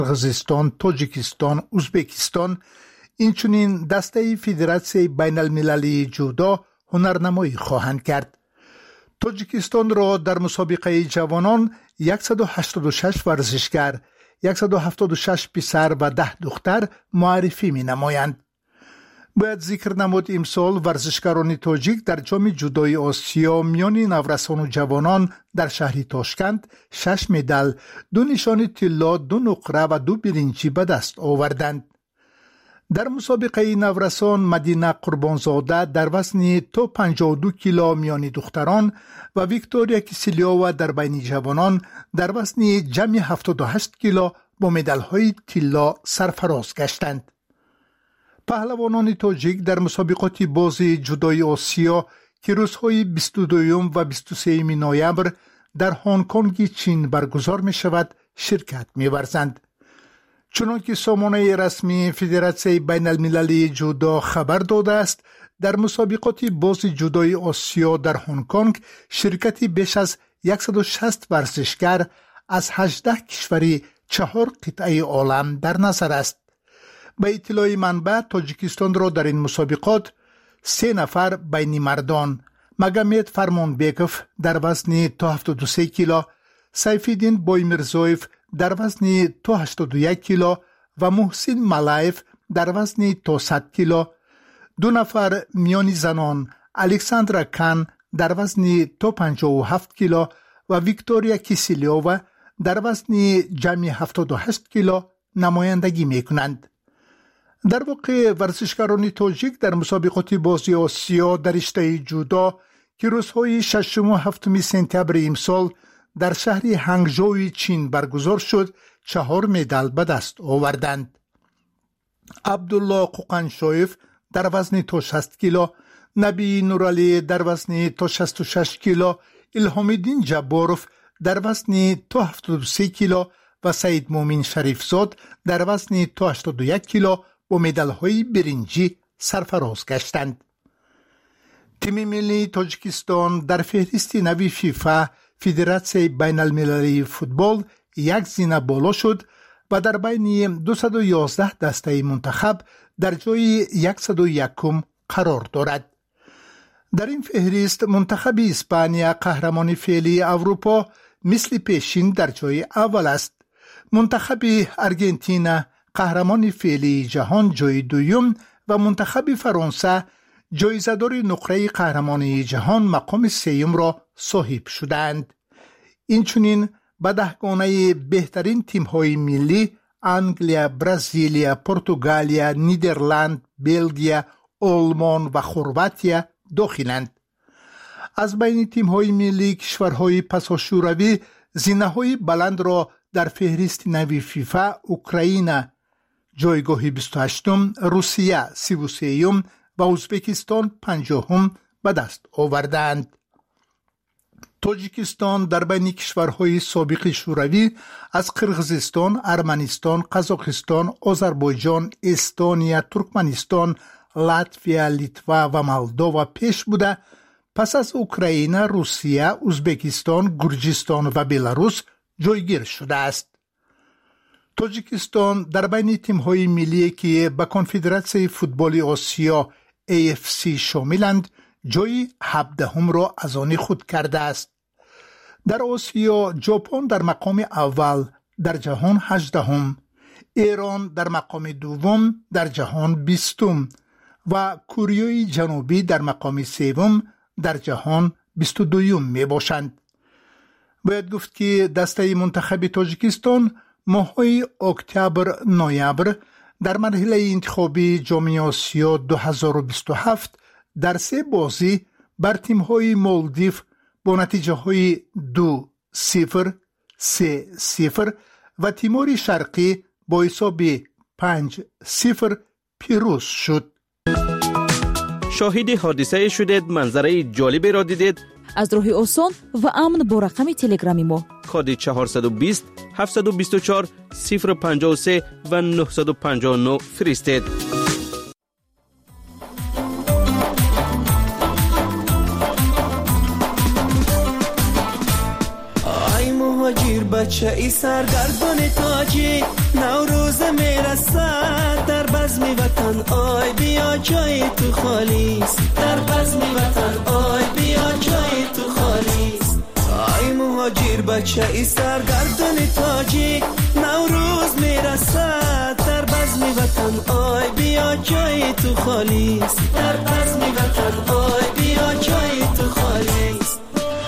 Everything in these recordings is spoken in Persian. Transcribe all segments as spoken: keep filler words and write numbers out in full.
قرغیزستان، تاجیکستان، ازبکستان اینچنین دسته فدراسیون بین المللی جودو هنرنمایی خواهند کرد. تاجیکستان را در مسابقه جوانان صد و هشتاد و شش ورزشگر، صد و هفتاد و شش پسر و ده دختر معرفی می نمایند. باید ذکر نمود امسال ورزشکاران تاجیک در جام جودوی آسیا میان نورسان و جوانان در شهر تاشکند شش مدال، دو نشان طلا، دو نقره و دو برنجی به دست آوردند. در مسابقه نورسان مدینه قربانزاده در وزن تا پنجاه و دو کیلو میان دختران و ویکتوریا کیسلیووا در بین جوانان در وزن جمع هفتاد و هشت کیلو با مدال‌های طلا سرفراز گشتند. پهلوانان تاجیک در مسابقات بازی جودوی آسیا که روزهای بیست و دو و بیست و سه نوامبر در هنگ کنگ چین برگزار می شود شرکت می ورزند. چنانکه سامانه رسمی فدراسیون بین المللی جودو خبر داده است، در مسابقات بازی جودوی آسیا در هنگ کنگ شرکتی بیش از صد و شصت ورزشگر از هجده کشوری چهار قطعه عالم در نظر است. به اطلاع منبع، تاجیکستان را در این مسابقات سه نفر بین مردان مگامد فرمانبیکوف در وزن تا هفتاد و سه کیلو، سیفیدین بایمیرزویف در وزن تا هشتاد و یک کیلو و محسن ملایف در وزن تا صد کیلو، دو نفر میان زنان الکساندرا کان در وزن تا پنجاه و هفت کیلو و ویکتوریا کیسلیووا در وزن جمع هفتاد و هشت کیلو نمایندگی می کنند. در واقع ورزشکاران تاجیک در مسابقات بازی آسیا در رشته جودو که روزهای ششم و هفتم سپتامبر امسال در شهر هنگژوی چین برگزار شد چهار مدال به دست آوردند. عبدالله قوقنشویف در وزن تا شصت کیلو، نبی نورالی در وزن تا شصت و شش کیلو، الهامالدین جباروف در وزن تا هفتاد و سه کیلو و سید مومن شریفزاد در وزن تا هشتاد و یک کیلو با مدال‌های برنجی سرفراز گشتند. تیم ملی تاجیکستان در فهرست نوی فیفا فدراسیون بین المللی فوتبال یک زینه بالا شد و در بین دویست و یازده دسته منتخب در جای صد و یک قرار دارد. در این فهرست منتخب اسپانیا قهرمان فعلی اروپا مثل پیشین در جای اول است. منتخب ارژانتین قهرمان فعلی جهان جای دوم و منتخب فرانسه جایزه‌دار نقره قهرمانی جهان مقام سوم را صاحب شدند. اینچنین به دهگانه بهترین تیم‌های ملی انگلیا، برزیلیا، پرتغالیا، نیدرلند، بلژیم، آلمان و خرواتیا داخلند. از بین تیم‌های ملی کشورهای پساشوروی زینه‌های بلند را در فهرست نوی فیفا اوکراین جایگاه بیست و هشتم، روسیه سی و سوم و ازبکستان پنجاهم به دست آوردند. تاجیکستان در بین کشورهای سابق شوروی از قرغیزستان، ارمنستان، قزاقستان، آذربایجان، استونیا، ترکمنستان، لاتویا، لیتوا و مولداوا پیش بوده، پس از اوکراین، روسیه، ازبکستان، گرجستان و بلاروس جایگیر شده است. تاجیکستان در بین تیم‌های ملی که به کنفدراسیون فوتبال آسیا ای اف سی شاملند جای هفدهم را از آن خود کرده است. در آسیا ژاپن در مقام اول در جهان هجدهم، ایران در مقام دوم در جهان بیستم و کره جنوبی در مقام سوم در جهان بیست و دوم می باشند. باید گفت که دسته منتخب تاجیکستان ماه‌های اکتبر نوامبر در مرحله انتخابی جام آسیا دو هزار و بیست و هفت در سه بازی بر تیم‌های مالدیو با نتیجه‌های دو صفر، سه صفر و تیمور شرقی با حساب پنج صفر پیروز شد. شاهد حادثه شدید، منظره جالبی را دیدید؟ از راه آسان و امن با رقم تلگرامی ما کد چهارصد و بیست هفتصد و بیست و چهار صفر پنجاه و سه و نهصد و پنجاه و نه فرستید. ای مهاجر بچه ای سرگردان تاجی، نو نوروز میرسد در بزم وطن آی بیا جای تو خالیست، در بزم وطن آی بیا جای تو خالیست. آی مهاجر بچه ای سرگردان تاجیک، نوروز میرسد در بزم وطن آی بیا جای تو خالیست، در بزم وطن آی بیا جای تو خالیست.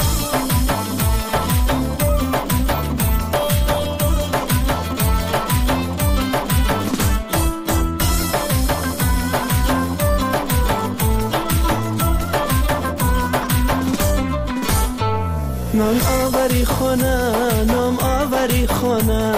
نام آوری خانه، نام آوری خانه،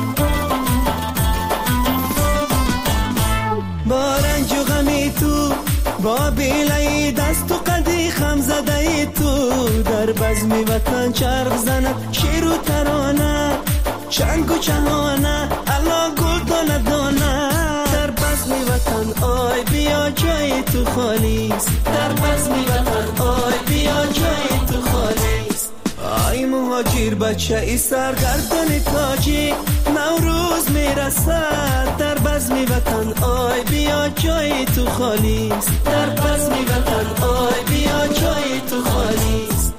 با رنج و غمی تو، با بیلای دست و قدی خم زده تو، در بزم وطن چرخ زند شیر و ترانه، چنگ و چهانه الا گل دانه دانه، در بزم وطن آی بیا جای تو خالیست، در بزم وطن آی بیا جای تو خالیست. آی مهاجر بچه ای سرگردان تاجیک، نوروز میرسد در بزم وطن آی بیا جای تو خالیست، در بزم وطن آی بیا جای تو خالیست.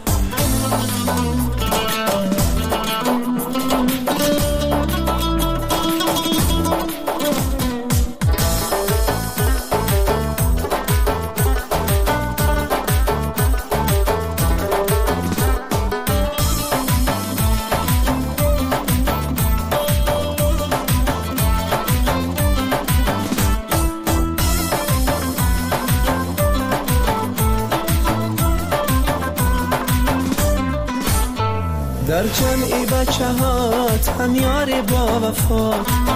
در جمعی بچه هات هم یار با وفا،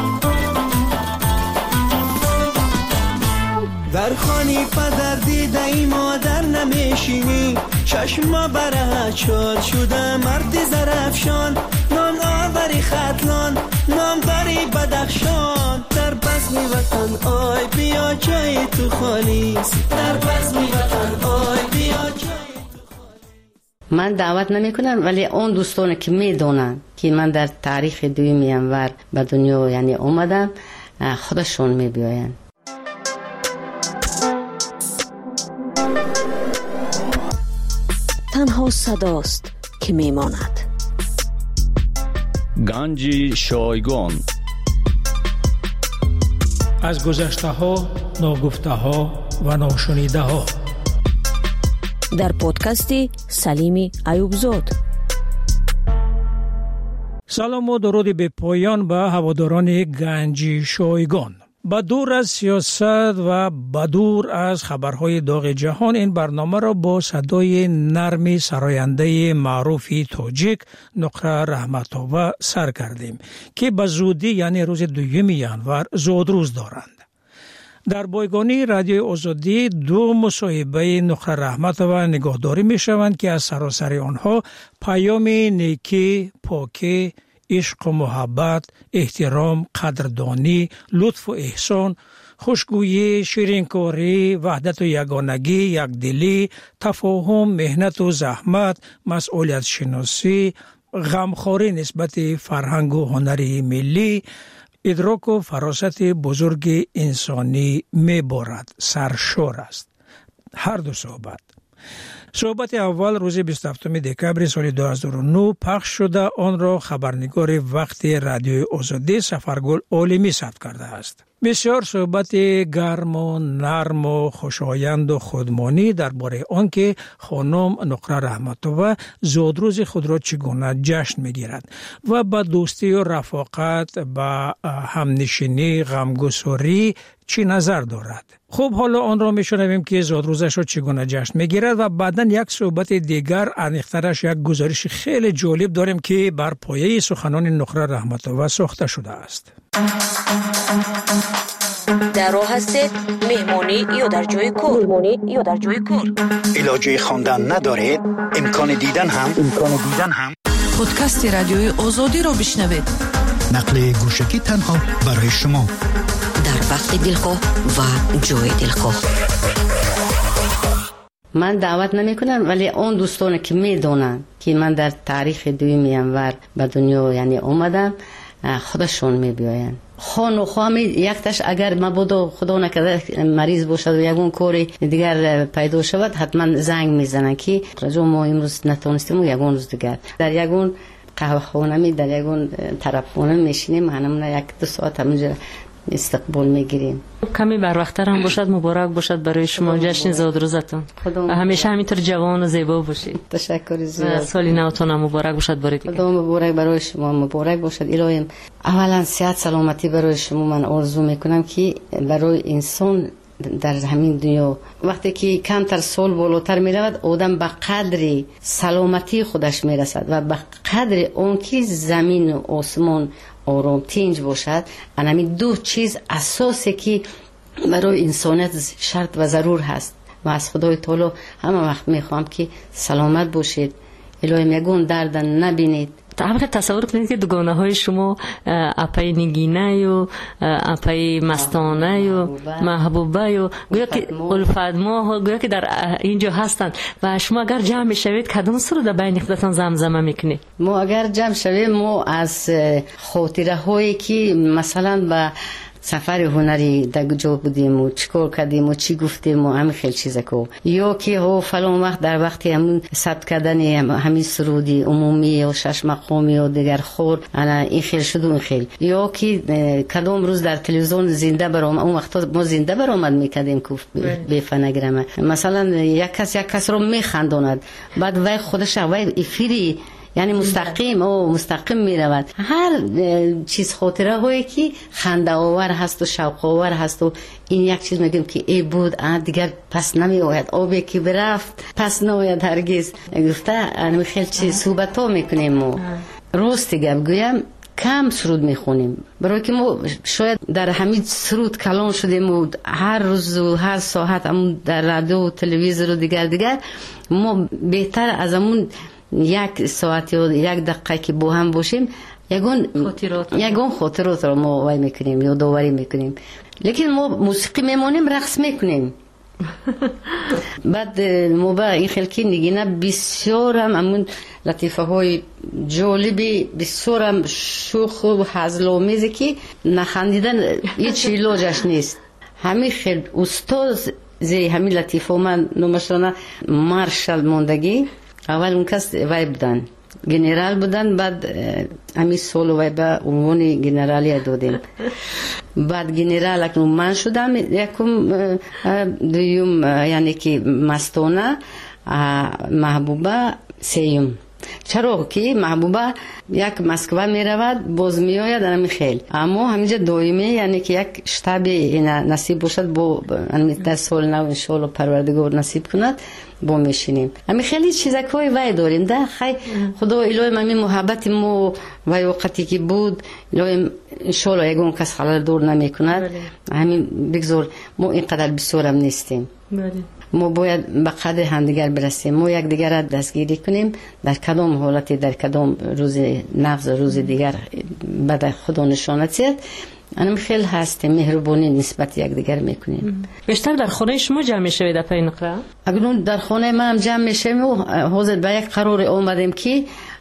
در خانی پدر دیده ای مادر نمیشینی، چشم بره چال شده مرد زرفشان، نام آوری خطلان نام داری بدخشان، در بزم وطن آی بیا جای تو خالیست، در بزم وطن آی بیا جای. من دعوت نمی کنم، ولی اون دوستان که می دونن که من در تاریخ دوم ینور به دنیا یعنی اومدم، خودشون می بیاین. تنها صداست که می ماند. گنج شایگان. از گذشته ها، ناگفته ها و ناشنیده ها، در پودکست سلیمی ایوبزاد. سلام و درود به پایان به هواداران گنج شایگان. با دور از سیاست و با دور از خبرهای داغ جهان، این برنامه را با صدای نرم سراینده معروفی تاجیک نقره رحمت‌آور سر کردیم که به زودی یعنی روز دوم ینور زادروز دارند. در بایگانی رادیو آزادی دو مصاحبه نقره رحمت‌آور نگاهداری می شوند که از سراسر آنها پیام نیکی، پاکی، عشق و محبت، احترام، قدردانی، لطف و احسان، خوشگویی، شیرینکاری، وحدت و یگانگی، یکدلی، تفاهم، مهنت و زحمت، مسئولیت شناسی، غمخواری نسبت فرهنگ و هنری ملی، ادراک و فراست بزرگ انسانی می بارد، سرشار است. هر دو صحبت. صحبت اول روز بیست و هفتم دکبر سال دو هزار و نه پخش شده، آن را خبرنگار وقت رادیو آزادی سفرگل عالمی ثبت کرده است. بسیار صحبت گرم و نرم و خوشایند و خودمانی درباره آنکه خانم نقره رحمت‌آور زادروز خود را چگونه جشن می‌گیرد و با دوستی و رفاقت با همنشینی غمگساری چی نظر دارد. خب حالا آن را میشنویم که زادروزش را چگونه جشن می‌گیرد و بعداً یک صحبت دیگر عمیق‌ترش یک گزارش خیلی جالب داریم که بر پایه سخنان نقره رحمت‌آور ساخته شده است. در راه هستید مهمانی یا در جای کار؟ مهمانی یا در جای کار؟ علاجه خواندن ندارید؟ امکان دیدن هم امکان دیدن هم پادکست رادیوی آزادی رو بشنوید. نقل گوشکی تنها برای شما در وقت دلخواه و جای دلخواه. من دعوت نمی کنم، ولی اون دوستان که می دونن که من در تاریخ دوم ینور به دنیا یعنی اومدم، خودشون میبیاین. خان و خوامی یکتش اگر مبادا خدا نکرده مریض باشد و یگون کاری دیگر پیدا شود حتما زنگ میزنن که رجوع ما امروز نتونستیم و یگون روز دیگر در یگون قهوه خانه می در یگون طرف خانه میشینیم، همون یک دو ساعت همونجا استقبال میگیریم. کمی بر وقت‌تر هم باشد مبارک باشد برای شما جشن زاد روزتون و همیشه همینطور جوان و زیبا باشید. تشکر زیاد. سالی نوتون هم مبارک باشد برای دیگه. خدا مبارک برای شما، مبارک باشد. الهی اولا صحت سلامتی برای شما من آرزو میکنم که برای انسان در همین دنیا وقتی که کمتر سال بالاتر می رود آدم به قدر سلامتی خودش می رسد و به قدر اون که زمین و آسمان آرام تنج باشد. همین دو چیز اساسی که برای انسانیت شرط و ضرور هست و از خدای تعالی همه وقت می خواهم که سلامت باشید، الهی یگون درد نبینید. طبعا تصور کنید که دوگانه های شما اپای نگینه و اپای مستانه و محبوبه و گویا که الفت ما گویا که در اینجا هستند و شما اگر جمع شوید کدام سر در بین خودتان زمزمه میکنید؟ ما اگر جمع شویم ما از خاطره هایی که مثلا با سفر هنری در کجا بودیم و چیکار کردیم و چی گفتیم و همین خیلی چیزا کو یا که ها فلان وقت در وقتی همون ثبت کردن همین سرودی عمومی و شش مقامی و دیگر خور انا این خیلی شد اون خیلی یا که کدام روز در تلویزیون زنده برام اون وقتا ما زنده برآمد میکردیم که به فنگرامه مثلا یک کس یک کس رو میخنداند بعد وای خودش وای افیری یعنی مستقیم او مستقیم می رود. هر چیز خاطره هایی که خنده آور هست و شوق آور هست و این یک چیز میگیم که ای بود دیگر پس نمی آید، آبی که برفت پس نمیاد هرگز. گفته انم خیلی چیز صحبت ها میکنیم ما راست گپ گویم کم سرود میخونیم برای که ما شاید در همین سرود کلان شدیم و هر روز و هر ساعت هم در رادیو و تلویزیون و دیگر دیگر ما بهتر از همون یک ساعت یا یک دقیقه که با هم باشیم یگون خاطرات یگون خاطرات رو ما وای میکنیم یا داوری میکنیم. لیکن ما موسیقی میمونیم رقص میکنیم. بعد ما با این خلکی نگینه بسیار هم همون لطیفه های جالبی بسیار هم شوخ و هزل‌آمیزی که نخندیدن هیچ علاجش نیست. همین خیلی استاد زی همین لطیفه من نمشتانه مارشال موندگی اول اون کس وای بودن گنرال بودن بعد همین سال وای به عنوان گنرالی دادیم بعد گنرال اکنون من شدم یکم دویم یعنی که مستانه محبوبه سیم چرا که محبوبه یک مسکو می رود باز می آید همین خیل اما همینجا دائمی یعنی که یک شتابی نصیب باشد با در سال نو انشالله پروردگار نصیب کند با میشینیم. همین خیلی چیزا که وای داریم ده خیلی خدا الهی همین محبت ما و وقتی که بود الهی انشالله یگون کس خلال دور نمی کند. همین بگذار ما اینقدر بسیارم نیستیم. ما باید به قدر همدیگر برسیم، ما یک دیگر را دستگیری کنیم در کدام حالتی در کدام روز نغز روز دیگر بعد خدا نشانت زد. انم خیلی هستیم مهربانی نسبت یک دیگر میکنیم. بیشتر در خانه شما جمع میشه در پای نقره؟ اگرون در خانه ما هم جمع میشیم و حاضر به یک قرار آمدیم که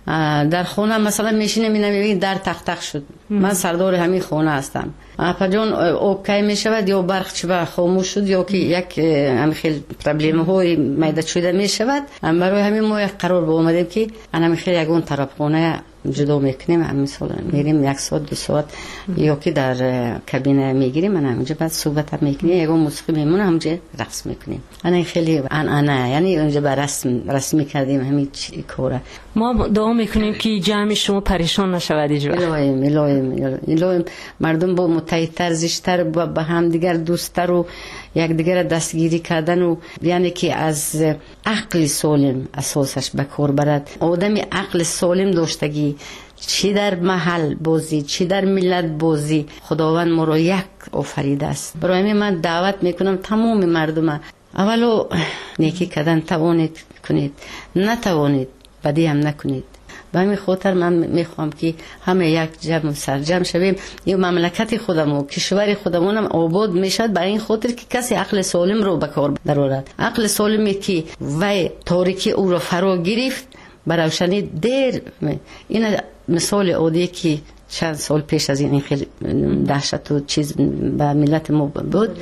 در خانه مثلا میشینیم میبینیم در تخت تخت شد من سردار همین خانه هستم پجان اوکی میشود یا برق چه خاموش شد یا که یک همین خیلی پرابلم های میده شده میشود برای همین ما یک قرار با آمدیم که همین خیلی یکون طرف خانه جدا میکنیم همین سال میریم یک ساعت دو ساعت یا که در کابینه میگیریم من همونجا بعد صحبت میکنیم یکون موسیقی میمونه همونجا رقص میکنیم. انا خیلی ان انا یعنی اونجا بر رسم رسمی کردیم همین کاره. ما دعا میکنیم که جمع شما پریشان نشود اینجا. الهیم الهیم الهیم مردم با متحدتر زیشتر با هم دیگر دوستتر و یک دیگر دستگیری کردن و یعنی که از عقل سالم اساسش به کار برد. آدمی عقل سالم داشتگی چی در محل بازی چی در ملت بازی خداوند ما رو یک آفریده است. برای من دعوت میکنم تمام مردم اولو نیکی کردن توانید کنید نتوانید بدی هم نکنید. به همین خاطر من میخوام که همه یک جمع سرجم شویم یه مملکت خودم و کشور خودمونم آباد میشد برای این خاطر که کسی عقل سالم رو به کار درآورد. عقل سالمی که وای تاریکی او رو فرا گرفت بر روشنی دیر. این مثال عادی که چند سال پیش از این خیلی دهشت و چیز به ملت ما بود.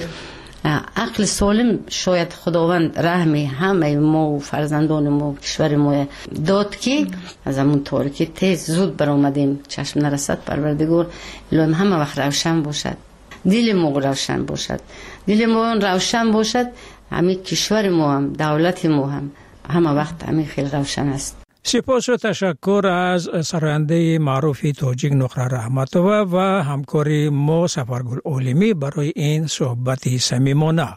عقل سالم شاید خداوند رحمی همه ما و فرزندان ما و کشور ما داد که از همون تاریکی تیز زود برآمدیم. چشم نرسد پروردگار الهی همه وقت روشن باشد، دل ما روشن باشد، دل ما روشن باشد، همین کشور ما هم دولت ما هم همه وقت همین خیلی روشن است. سپاس و تشکر از سراینده معروف تاجیک نقره رحمتوه و همکاری ما سفرگل عالمی برای این صحبت صمیمانه.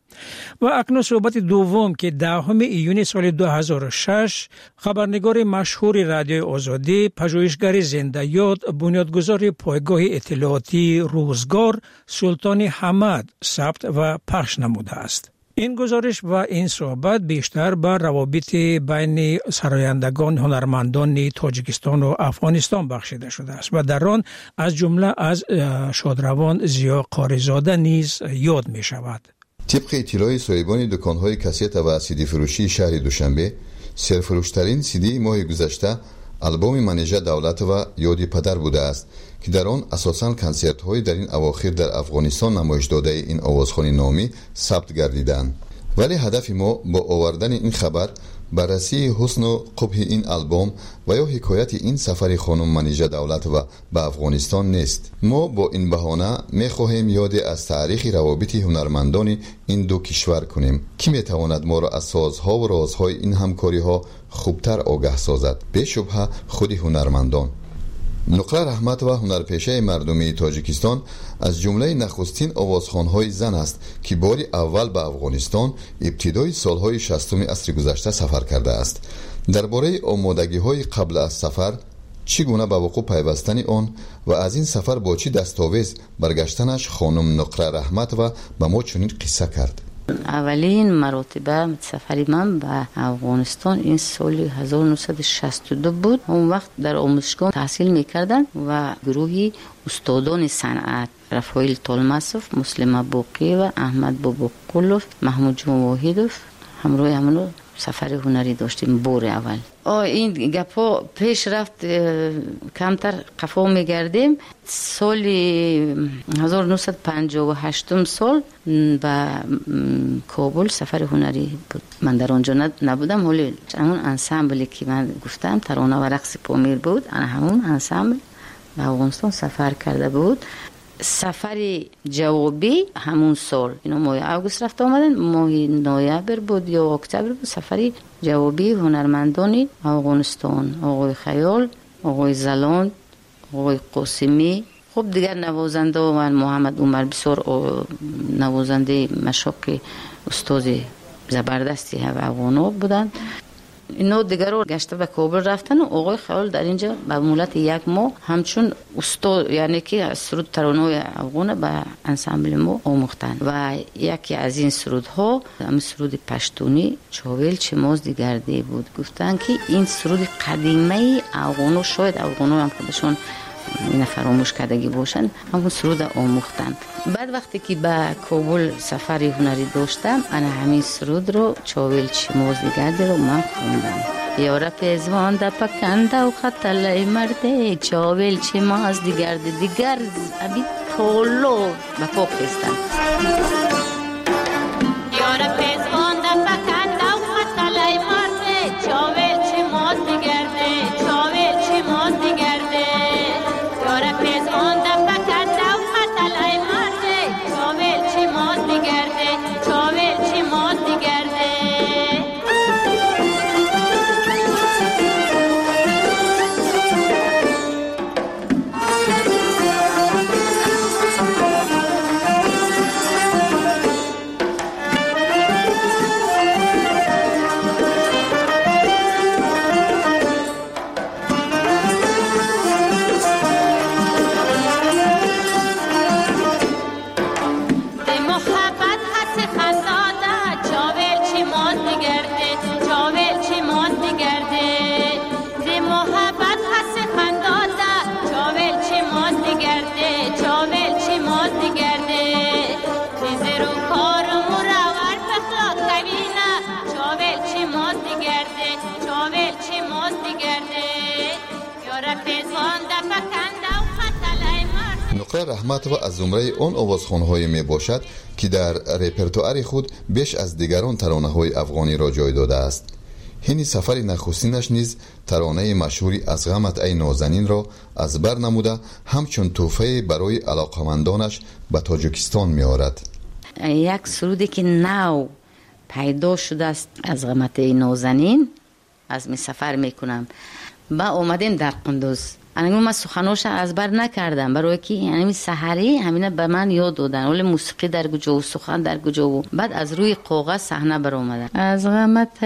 و اکنون صحبت دوم که دهم ایون سال دو هزار و شش خبرنگار مشهور رادیوی آزادی، پژوهشگر زنده یاد، بنیادگذار پایگاه اطلاعاتی روزگار سلطان حمد ثبت و پخش نموده است. این گزارش و این صحبت بیشتر بر روابط بین سرایندگان هنرمندان تاجیکستان و افغانستان بخشیده شده است و در آن از جمله از شادروان ضیا قاریزاده نیز یاد می شود. طبق اطلاع صاحبان دکان‌های کاست و سیدی فروشی شهر دوشنبه، سرفروشترین سیدی ماه گذشته آلبوم منیژه دولت و یادی پدر بوده است که در آن اساساً کنسرت‌های در این اواخر در افغانستان نمایش داده این آوازخوان نامی ثبت گردیدند. ولی هدف ما با آوردن این خبر بررسی حسن و قبح این آلبوم و یا حکایت این سفر خانم منیژه دولت و به افغانستان نیست. ما با این بهانه می‌خواهیم یاد از تاریخ روابط هنرمندان این دو کشور کنیم که می‌تواند ما را از سازها و رازهای این همکاری‌ها خوبتر آگاه سازد. به شبهه خود هنرمندان. نقره رحمت و هنرپیشه مردمی تاجیکستان از جمله نخستین آوازخوان‌های زن است که باری اول به افغانستان ابتدای سالهای شصتم عصر گذشته سفر کرده است. درباره آمادگی‌های قبل از سفر، چگونه به وقوع پیوستن آن و از این سفر با چه دستاویز برگشتنش خانم نقره رحمت و به ما چنین قصه کرد. اولین مراتبه سفری من به افغانستان این سال هزار و نهصد و شصت و دو بود. اون وقت در آموزشگاه تحصیل میکردن و گروهی استادان صنعت رفایل طالماسوف، مسلم باقی و احمد باباقلوف، محمود جون واحدوف همراه همونو سفر هنری داشتیم بور اول. آه این گپا پیش رفت کمتر قفا میگردیم. سال هزار و نهصد و پنجاه و هشت سال به کابل سفر هنری بود. من در آنجا نبودم، ولی همون انسامبلی که من گفتم ترانه و رقص پامیر بود، انا همون انسامبل به افغانستان سفر کرده بود. سفر جوابی همون سال، اینا ماه اوگوست رفت آمدن، ماه نوامبر بود یا اکتبر بود. سفری جوابی هنرمندان افغانستان، آقای خیال، آقای زلاند، آقای قاسمی، خب دیگر نوازنده و من محمد عمر بسیار نوازنده مشاق استاد زبردستی افغانا بودن. اینا دیگر رو گشته به کابل رفتن و آقای خیال در اینجا به مولت یک ماه همچون استاد، یعنی که سرود ترانه افغان به انسامبل ما آموختن و یکی از این سرودها هم سرود پشتونی چاویل چماز دیگرده بود. گفتن که این سرود قدیمه افغانو، شاید افغانو هم خودشون اینا فراموش کردگی باشن، همون سرود آموختن. بعد وقتی که به کابل سفر هنری داشتم، انا همین سرود رو چاویل چماز دیگرده رو من خوندم. یارا پیزوان دا پکنده و خطلای مرده، چاویل چماز دیگرده دیگر ابی پولو به پاک خستن. یارا پیزوان دا پکنده و خطلای مرده، چاویل چماز دیگرده، چاویل چماز دیگرده. نقره رحمتова از زمره آن آوازخوان‌های میباشد که در رپرتوار خود بیش از دیگران ترانه‌های افغانی را جای داده است. این سفر نخستینش نیز ترانه مشهوری از غمت ای نازنین را از بر نموده همچون تحفه برای علاقمندانش به تاجیکستان می آورد. یک سرودی که نو پیدا شده است از غمت ای نازنین از می سفر میکنم با اومدیم در قندوز. انا من سخنوش از بر نکردم برای که یعنی سحری همینه به من یاد دادن ولی موسیقی در کجا و سخن در کجا و بعد از روی کاغذ صحنه بر اومدن از غمت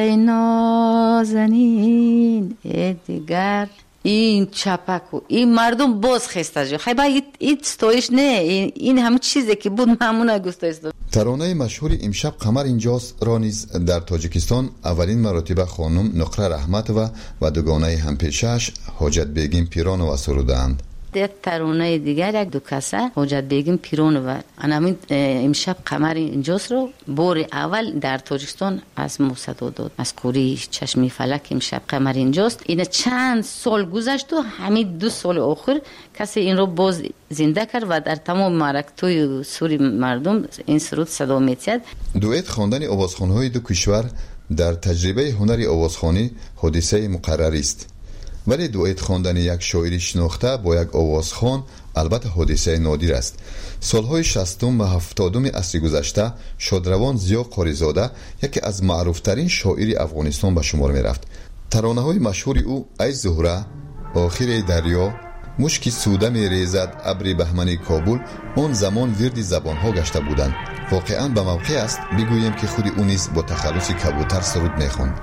نازنین دیگر این چپک و این مردم باز خسته جو خیلی با این ستایش نه این همه چیزی که بود همونه گستایش داد. ترانه مشهور امشب قمر اینجاست را نیز در تاجیکستان اولین مرتبه خانم نقره رحمتова و دوگانه همپیشش حاجت بیگم پیرانова سرودند. یک ترانه دیگر یک دو کسه حاجت بیگم پیرانova انا امشب قمر اینجاست رو بار اول در تاجیکستان از موسیقی داد از کوری چشمی فلک امشب قمر اینجاست. این چند سال گذشت و همین دو سال آخر کسی این رو باز زنده کرد و در تمام معرکت‌های سوری مردم این سرود صدا می‌زد. دوئت خواندن آوازخوان‌های دو کشور در تجربه هنر آوازخوانی حادثه مقرری است. ولی دوئت خواندن یک شاعری شناخته با یک آوازخوان البته حادثه نادر است. سالهای شصتم و هفتادم عصر گذشته شادروان ضیا قاریزاده یکی از معروفترین شاعری افغانستان به شمار می رفت. ترانه‌های مشهور او ای زهره، آخر دریا، مشکی سوده می ریزد، ابر بهمن کابل اون زمان ورد زبانها گشته بودند. واقعا به موقع است بگویم که خود او نیز با تخلص کبوتر سرود می خوند.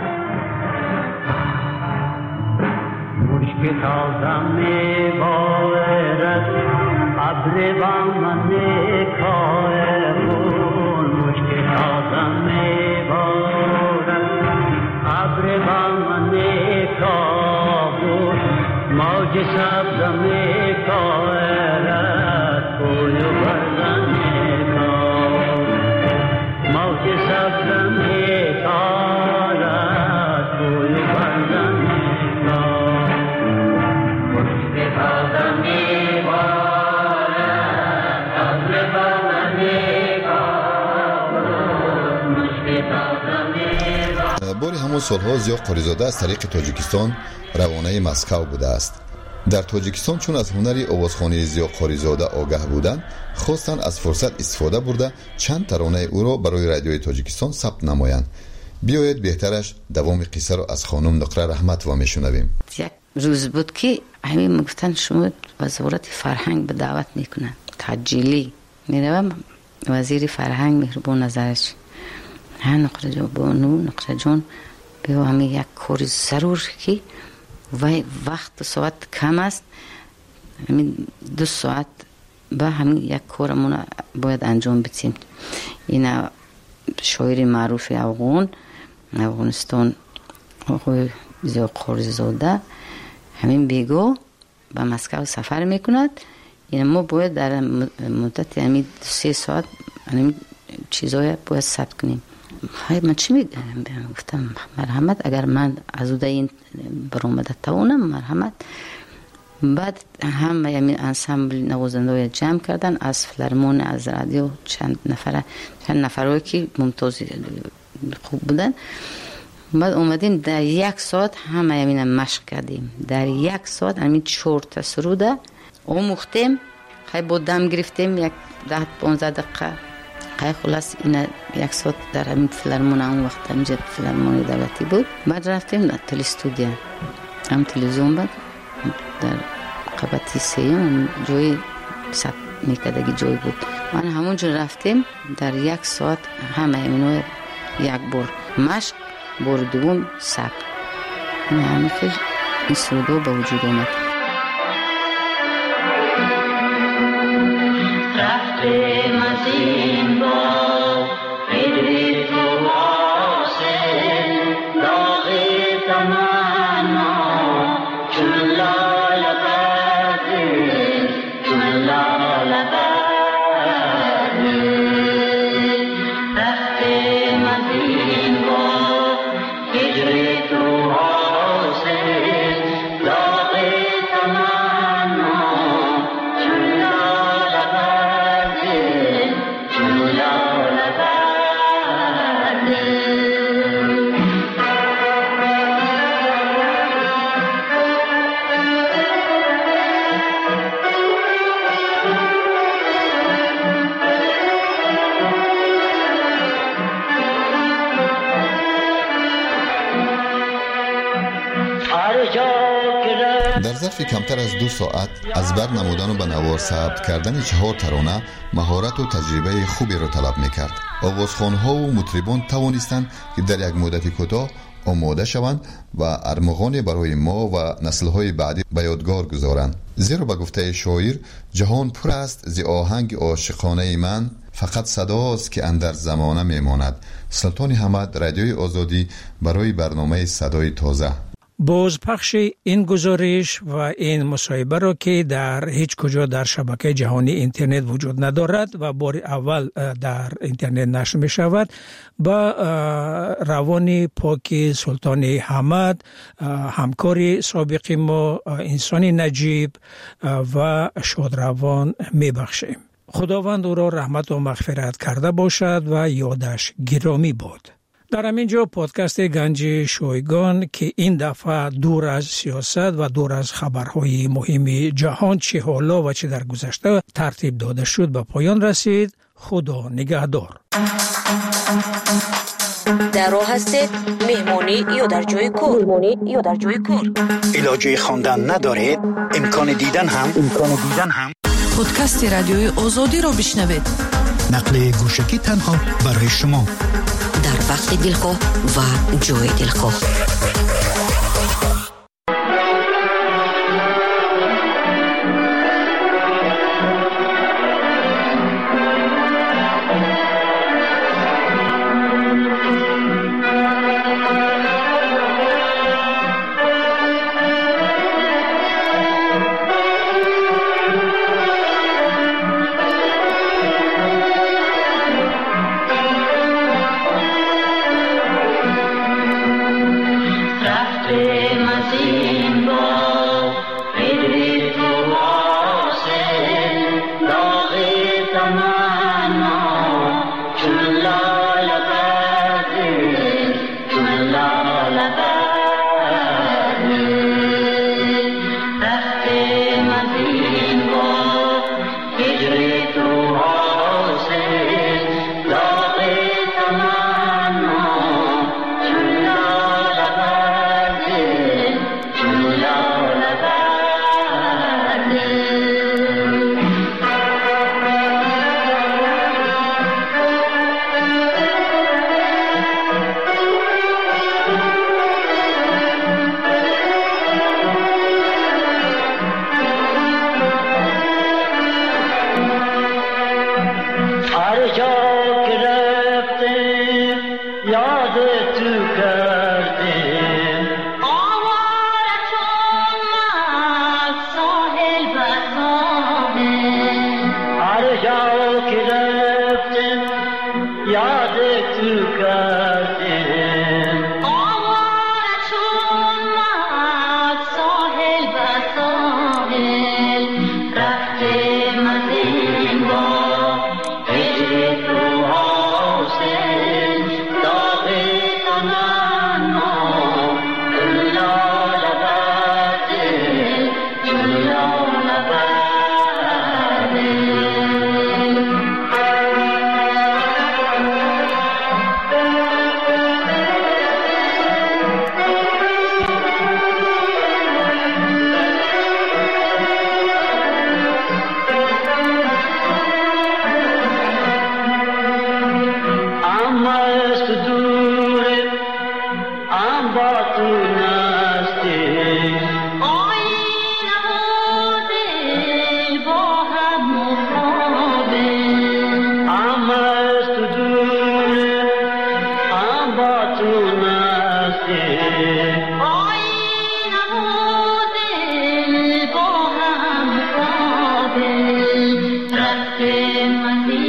مشک تازه می بارد ابر بهمن کابل مشک تازه می بارد ابر بهمن کابل موج سبز می کارد کوی بردن کابل موج سبز می کارد کوی بردن باری همون سالها ضیا قاریزاده از طریق تاجیکستان روانه مسکو بوده است. در تاجیکستان چون از هنری آوازخوانی ضیا قاریزاده آگاه بودند خواستند از فرصت استفاده برده چند ترانه او را برای رادیوی تاجیکستان ثبت نمایند. بیایید بهترش دوام قصه را از خانم نقره رحمتова میشنویم. یک روز بود که همین گفتن شما وزارت فرهنگ به دعوت میکنن تجیلی میروم وزیر فرهنگ مهربان نظرش ها نقره جان بانو نقره جان بیا همین یک کاری ضرور که و وقت ساعت کم است همین دو ساعت با همین یک کارمون باید انجام بدیم. این شاعر معروف افغان افغانستان آقای ضیا قاریزاده همین بیگو به مسکو سفر میکند. این ما باید در مدت همین سه ساعت همین چیزای باید ثبت کنیم. های من چی میگم؟ گفتم مرحمت اگر من از اوده این برآمده توانم مرحمت. بعد هم همین انسامبل نوازنده جمع کردن از فیلارمون از رادیو چند نفره چند نفرایی که ممتاز خوب بودن. بعد اومدیم در یک ساعت همه همین مشق کردیم. در یک ساعت همین چهار تا سروده آموختیم. خیلی با دم گرفتیم یک ده پانزده دقیقه. خیلی خلاص این یک ساعت در همین فیلارمون اون وقت همینجا فیلارمون دولتی بود. بعد رفتیم در تلستودیا هم تلویزیون بود در قبطی سیم جای ثبت میکردگی جای بود. من همونجا رفتیم در یک ساعت همه همینو یک بار مشق بار دوم ثبت. این همین که این سرودو به وجود آمد. رفتیم از این با ایدی تو حاصل داغ تمنا چون لال قدر چون لال قدر رفتیم از این با ایدی تو حاصل داغ تمنا چون لال ظرف کمتر از دو ساعت از بر نمودن و به نوار ثبت کردن چهار ترانه مهارت و تجربه خوبی را طلب میکرد. آوازخوان‌ها و مطربان توانستند که در یک مدت کوتاه آماده شوند و ارمغان برای ما و نسل‌های بعدی به یادگار گذارند. زیرا به گفته شاعر جهان پر است ز آهنگ عاشقانه من، فقط صداست که اندر زمانه میماند. سلطان حمد، رادیوی آزادی، برای برنامه صدای تازه. بازپخش این گزارش و این مصاحبه را که در هیچ کجا در شبکه جهانی اینترنت وجود ندارد و بار اول در اینترنت نشر می شود، با روان پاک سلطان حمد، همکار سابق ما، انسان نجیب و شادروان می بخشیم. خداوند او را رحمت و مغفرت کرده باشد و یادش گرامی باد. در همین جا پادکست گنج شایگان که این دفعه دور از سیاست و دور از خبرهای مهم جهان چه حالا و چه در گذشته ترتیب داده شد به پایان رسید. خدا نگهدار. در راه هستید، مهمانی یا در جای کار؟ مهمانی یا در جای کار؟ علاجه خواندن ندارید؟ امکان دیدن هم امکان دیدن هم پادکست رادیوی آزادی رو بشنوید. نقل گوشکی تنها برای شما، در وقت دلخواه و جای دلخواه. Thank you.